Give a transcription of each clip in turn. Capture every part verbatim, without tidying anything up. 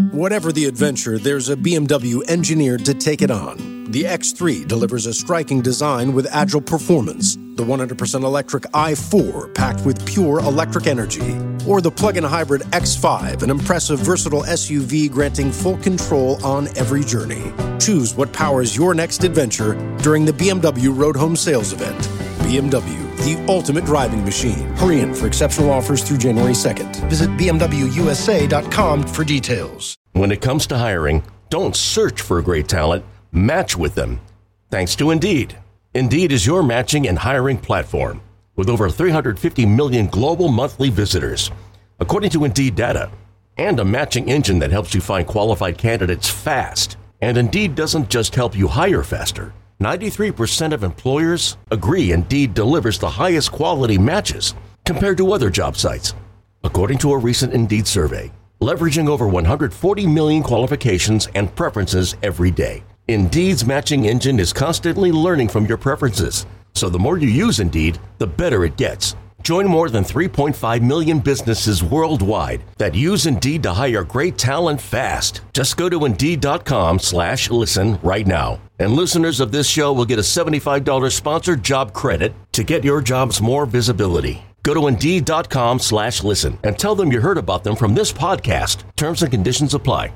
Whatever the adventure, there's a B M W engineered to take it on. The X three delivers a striking design with agile performance. The one hundred percent electric i four, packed with pure electric energy. Or the plug-in hybrid X five, an impressive, versatile S U V granting full control on every journey. Choose what powers your next adventure during the B M W Road Home Sales Event. B M W, the ultimate driving machine. Hurry in for exceptional offers through January second. Visit b m w u s a dot com for details. When it comes to hiring, don't search for great talent, match with them. Thanks to Indeed. Indeed is your matching and hiring platform with over three hundred fifty million global monthly visitors, according to Indeed data, and a matching engine that helps you find qualified candidates fast. And Indeed doesn't just help you hire faster. ninety-three percent of employers agree Indeed delivers the highest quality matches compared to other job sites, according to a recent Indeed survey, leveraging over one hundred forty million qualifications and preferences every day. Indeed's matching engine is constantly learning from your preferences, so the more you use Indeed, the better it gets. Join more than three point five million businesses worldwide that use Indeed to hire great talent fast. Just go to Indeed.com slash listen right now. And listeners of this show will get a seventy-five dollars sponsored job credit to get your jobs more visibility. Go to Indeed.com slash listen and tell them you heard about them from this podcast. Terms and conditions apply.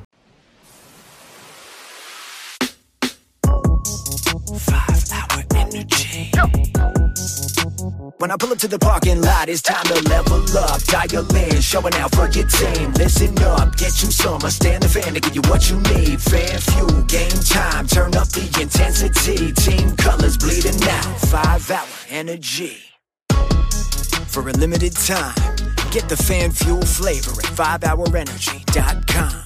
Five hour energy. When I pull up to the parking lot, it's time to level up. Dial in, showing out for your team. Listen up, get you some. I stand the fan to give you what you need. Fan fuel, game time. Turn up the intensity. Team colors bleeding out. Five hour energy. For a limited time, get the fan fuel flavor at five hour energy dot com.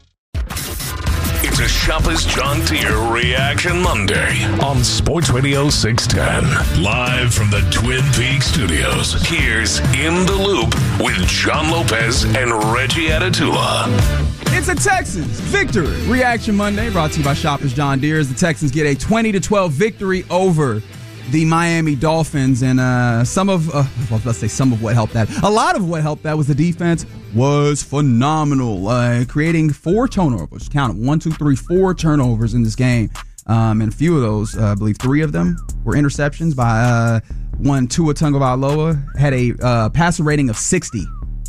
It's a Shopper's John Deere Reaction Monday on Sports Radio six ten. Live from the Twin Peaks Studios. Here's In the Loop with John Lopez and Reggie Atatula. It's a Texans victory Reaction Monday, brought to you by Shoppers John Deere, as the Texans get a twenty to twelve victory over the Miami Dolphins. And uh, some of, uh, well, let's say some of what helped that. A lot of what helped that was the defense was phenomenal, uh, creating four turnovers. Count it, one, two, three, four turnovers in this game. Um, and a few of those, uh, I believe three of them were interceptions by uh, one, Tua Tagovailoa, had a uh, passer rating of sixty.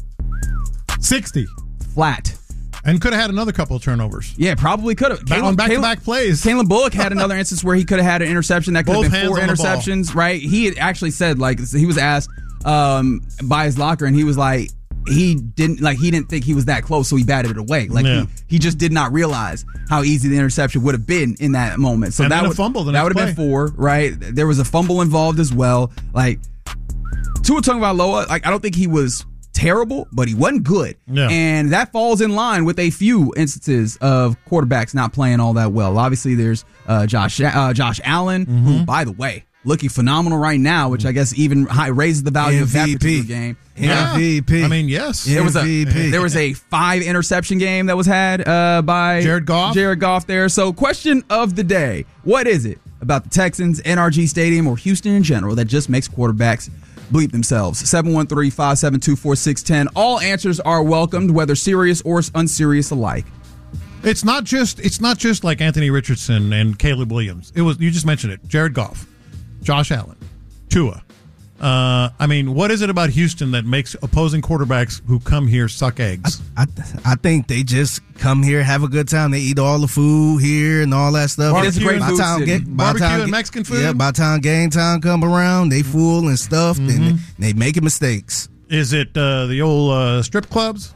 sixty. Flat. And could have had another couple of turnovers. Yeah, probably could have. Back, on back-to-back plays. Caleb Bullock had another instance where he could have had an interception. That could Both have been four interceptions, right? He had actually said, like, he was asked um, by his locker, and he was like, he didn't like he didn't think he was that close, so he batted it away. Like yeah. he, he just did not realize how easy the interception would have been in that moment. So and that then would a fumble the that next would have play. been four, right? There was a fumble involved as well. Like Tua Tagovailoa, like I don't think he was terrible, but he wasn't good. Yeah. And that falls in line with a few instances of quarterbacks not playing all that well. Obviously, there's uh, Josh uh, Josh Allen, mm-hmm. who, by the way, looking phenomenal right now, which I guess even high raises the value M V P. of that particular game. Yeah. M V P. I mean, yes. There was a M V P. there was a five interception game that was had uh, by Jared Goff. Jared Goff there. So, question of the day: what is it about the Texans, N R G Stadium, or Houston in general that just makes quarterbacks bleep themselves? seven one three, five seven two, four six one zero. All answers are welcomed, whether serious or unserious alike. It's not just it's not just like Anthony Richardson and Caleb Williams. It was you just mentioned it. Jared Goff, Josh Allen, Tua. Uh, I mean, what is it about Houston that makes opposing quarterbacks who come here suck eggs? I, I think they just come here, have a good time. They eat all the food here and all that stuff. It is a great by food time city. get- by Barbecue time and get- Mexican food? Yeah, by the time game time come around, they fool and stuff, Mm-hmm. and they, they making mistakes. Is it uh, the old uh, strip clubs?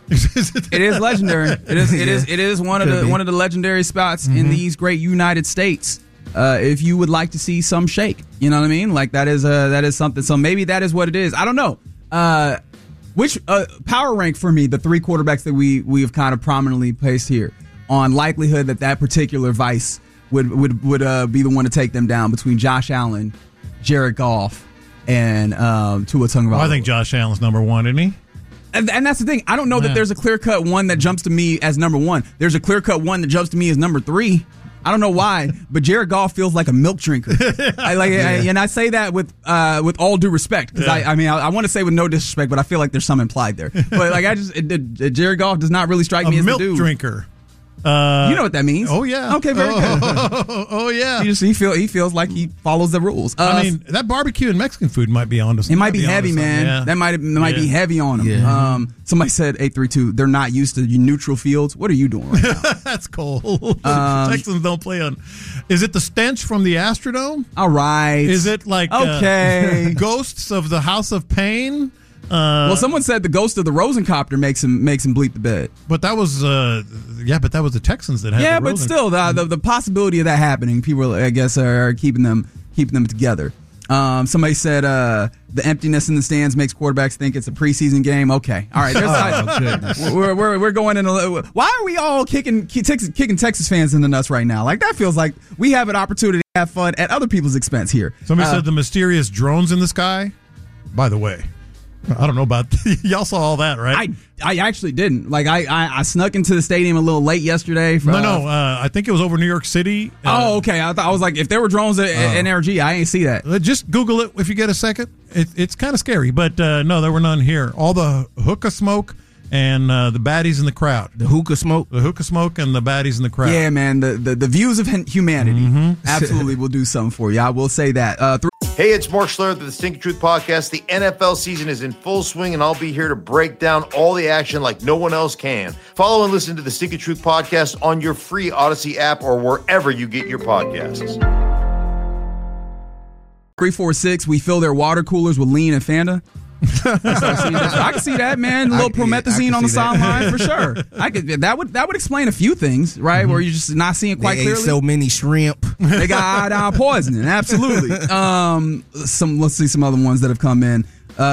It is legendary. It is. It is. It is one of Could the be. one of the legendary spots Mm-hmm. in these great United States. Uh, if you would like to see some shake, you know what I mean? Like that is uh, that is something. So maybe that is what it is. I don't know. Uh, which uh, power rank for me the three quarterbacks that we we have kind of prominently placed here on likelihood that that particular vice would would would uh, be the one to take them down between Josh Allen, Jared Goff, and um, Tua Tagovailoa. Well, I think Josh Allen's number one, isn't he? And, and that's the thing. I don't know Yeah. that there's a clear cut one that jumps to me as number one. There's a clear cut one that jumps to me as number three. I don't know why, but Jared Goff feels like a milk drinker. I like, Yeah. I, and I say that with uh, with all due respect, because Yeah. I, I mean, I, I want to say with no disrespect, but I feel like there's some implied there. But like, I just it, it, Jared Goff does not really strike A me as milk the dude. drinker. Uh, You know what that means? Oh yeah. Okay, very oh, good. Oh, oh, yeah. He just he feel he feels like he follows the rules. Uh, I mean, that barbecue and Mexican food might be on to it might be heavy, man. Yeah. That might it might be Yeah. heavy on him. Yeah. Um, somebody said eight three two. They're not used to neutral fields. What are you doing right now? That's cold. Um, Texans don't play on. Is it the stench from the Astrodome? All right. Is it like uh, Okay. ghosts of the House of Pain? Uh, Well, someone said the ghost of the Rosencopter makes him makes him bleep the bed. but that was uh, yeah, but that was the Texans that had. Yeah, the but Rosen- still, the, the the possibility of that happening, people I guess are keeping them keeping them together. Um, somebody said uh, the emptiness in the stands makes quarterbacks think it's a preseason game. Okay, all right. There's Oh, goodness. we're, we're we're going in a little. Why are we all kicking Texas, kicking Texas fans in the nuts right now? Like that feels like we have an opportunity to have fun at other people's expense here. Somebody Uh, said the mysterious drones in the sky. By the way, I don't know about y'all saw all that, right? I I actually didn't. Like I, I I snuck into the stadium a little late yesterday. For, no, no. Uh, I think it was over New York City. Uh, Oh, okay. I thought I was like, if there were drones at, at N R G, I ain't see that. Uh, Just Google it if you get a second. It, it's kind of scary, but uh, no, there were none here. All the hookah smoke and uh, the baddies in the crowd. The hookah smoke. The hookah smoke and the baddies in the crowd. Yeah, man. The the, the views of hun- humanity Mm-hmm. absolutely will do something for you. I will say that. Uh, th- Hey, it's Mark Schlereth of the Stinky Truth Podcast. The N F L season is in full swing, and I'll be here to break down all the action like no one else can. Follow and listen to the Stinky Truth Podcast on your free Odyssey app or wherever you get your podcasts. three four six, we fill their water coolers with lean and Fanta. I, started seeing that. I can see that, man. A little I can- yeah, I promethazine can on the see that. sideline for sure. I could that would that would explain a few things, right? Where you're just not seeing quite They ate clearly. so many shrimp. They got iodine poisoning, absolutely. Um, some let's see some other ones that have come in.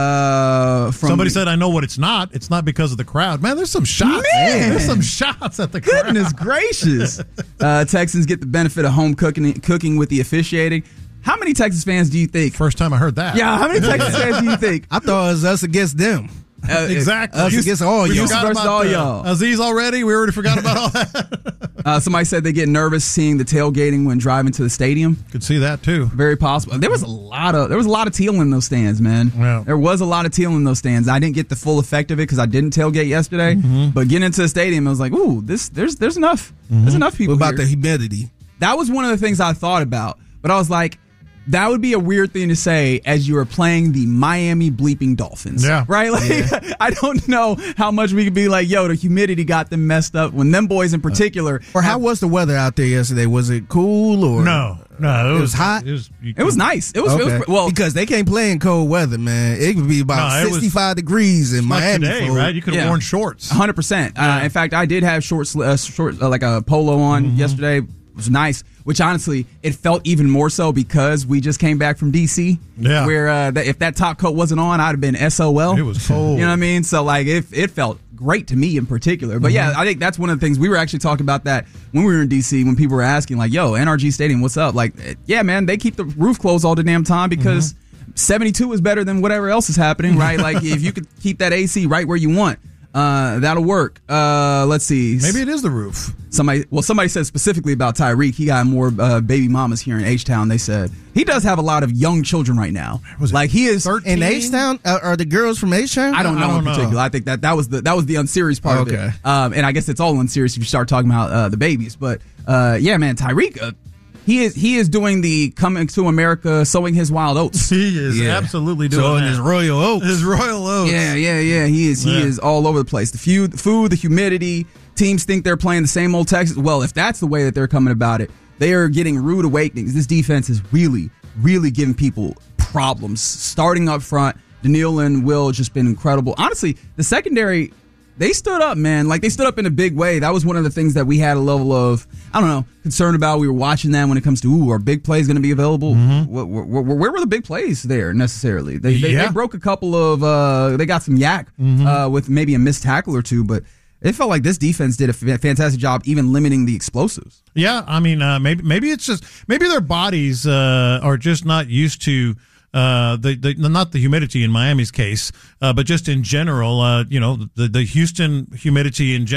Uh, from Somebody said, "I know what it's not. It's not because of the crowd." Man, there's some shots. Man. There's some shots at the crowd. Goodness gracious! Uh, Texans get the benefit of home cooking cooking with the officiating. How many Texas fans do you think? First time I heard that. Yeah, how many Texas fans do you think? I thought it was us against them. Uh, exactly. Us against all we y'all. used to- Forgot versus about all the- y'all. Aziz already. We already forgot about all that. Uh, somebody said they get nervous seeing the tailgating when driving to the stadium. Could see that too. Very possible. There was a lot of there was a lot of teal in those stands, man. Yeah. There was a lot of teal in those stands. I didn't get the full effect of it because I didn't tailgate yesterday. Mm-hmm. But getting into the stadium, I was like, "Ooh, this there's there's enough. There's enough people." What about here. the humidity? That was one of the things I thought about, but I was like, that would be a weird thing to say as you are playing the Miami bleeping Dolphins. Yeah. Right? Like, I don't know how much we could be like, yo, the humidity got them messed up when them boys in particular. Or how was the weather out there yesterday? Was it cool or No, no. It, It was hot? It was, you It was nice. It was, Okay. it was well, because they can't play in cold weather, man. It could be about No, it was- sixty-five degrees in like Miami. today, fool. right? You could have Yeah. worn shorts. one hundred percent. Uh, in fact, I did have short, sli- uh, short uh, like a polo on Mm-hmm. yesterday. It was nice, which honestly, it felt even more so because we just came back from D C. Yeah. Where uh, that, if that top coat wasn't on, I'd have been S O L. It was cold. You know what I mean? So like, it, it felt great to me in particular. But yeah, I think that's one of the things we were actually talking about that when we were in D C when people were asking like, yo, N R G Stadium, what's up? Like, yeah, man, they keep the roof closed all the damn time because seventy-two is better than whatever else is happening, right? Like, if you could keep that A C right where you want. Uh, that'll work. Uh, let's see. Maybe it is the roof. Somebody, well, somebody said specifically about Tyreek. He got more uh, baby mamas here in H Town. They said he does have a lot of young children right now. Was it Like he is. thirteen? In H Town, uh, are the girls from H Town? I don't know I don't in know. particular. I think that that was the that was the unserious part of Okay. it. Um, and I guess it's all unserious if you start talking about uh, the babies. But uh, yeah, man, Tyreek, uh, he is he is doing the coming to America, sowing his wild oats. He is Yeah. absolutely doing So in that. his Royal Oaks. His Royal Oaks. Yeah, yeah, yeah. He is. He Yeah. is all over the place. The few, the food, the humidity. Teams think they're playing the same old Texas. Well, if that's the way that they're coming about it, they are getting rude awakenings. This defense is really, really giving people problems. Starting up front, Daniil and Will just been incredible. Honestly, the secondary, they stood up, man. Like they stood up in a big way. That was one of the things that we had a level of, I don't know, concern about. We were watching that when it comes to, ooh, are big plays going to be available? Where, where, where were the big plays there necessarily? They, they, Yeah. they broke a couple of, uh, they got some yak uh, with maybe a missed tackle or two, but it felt like this defense did a f- fantastic job even limiting the explosives. Yeah, I mean, uh, maybe maybe it's just maybe their bodies uh, are just not used to uh, the, the not the humidity in Miami's case, uh, but just in general, uh, you know, the the Houston humidity in general.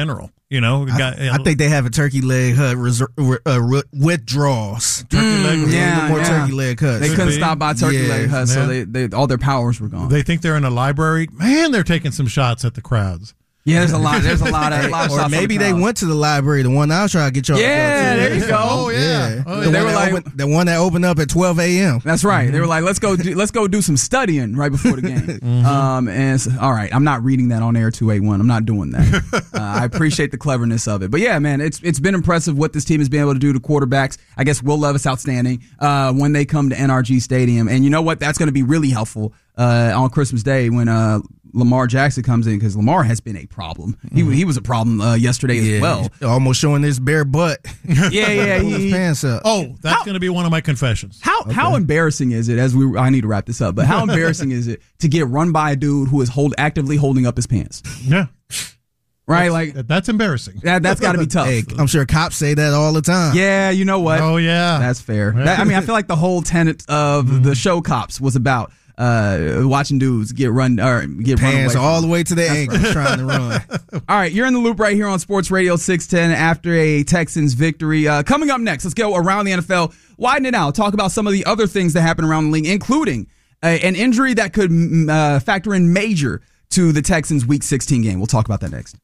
You know, I, got, I think they have a turkey leg hut reser- uh, withdrawals. turkey leg. Mm, yeah, no more yeah. turkey leg huts. They Could couldn't be. stop by Turkey Yeah, Leg Hut, so yeah. they, they all their powers were gone. They think they're in a library. Man, they're taking some shots at the crowds. yeah, there's a lot. There's a lot of, a lot of Or shots on maybe the they crowd. went to the library, the one I was trying to get y'all Yeah, to go to. there you go. Oh, yeah. Oh, The, yeah. They one were that like- opened, the one that opened up at twelve a.m. That's right. They were like, let's go, do, let's go do some studying right before the game. Mm-hmm. Um, and so, all right, I'm not reading that on air two eighty-one. I'm not doing that. uh, I appreciate the cleverness of it, but yeah, man, it's it's been impressive what this team has been able to do to quarterbacks. I guess Will Levis outstanding uh, when they come to N R G Stadium, and you know what? That's going to be really helpful uh, on Christmas Day when uh, Lamar Jackson comes in, because Lamar has been a problem. He he was a problem uh, yesterday Yeah, as well. almost showing his bare butt. Yeah, yeah. Pull his He, pants up. Oh, that's going to be one of my confessions. How how embarrassing is it? As we, I need to wrap this up. But how embarrassing is it to get run by a dude who is hold actively holding up his pants? Yeah. Right, like That's embarrassing. that. That's got to be tough. Hey, I'm sure cops say that all the time. Yeah, you know what? Oh, yeah. That's fair. That- I mean, I feel like the whole tenet of the show Cops was about uh, watching dudes get run or get run away Pants from. all the way to the ankles trying to run. All right, you're in the loop right here on Sports Radio six ten after a Texans victory. Uh, coming up next, let's go around the N F L, widen it out, talk about some of the other things that happen around the league, including uh, an injury that could mm, uh, factor in major to the Texans' Week sixteen game. We'll talk about that next.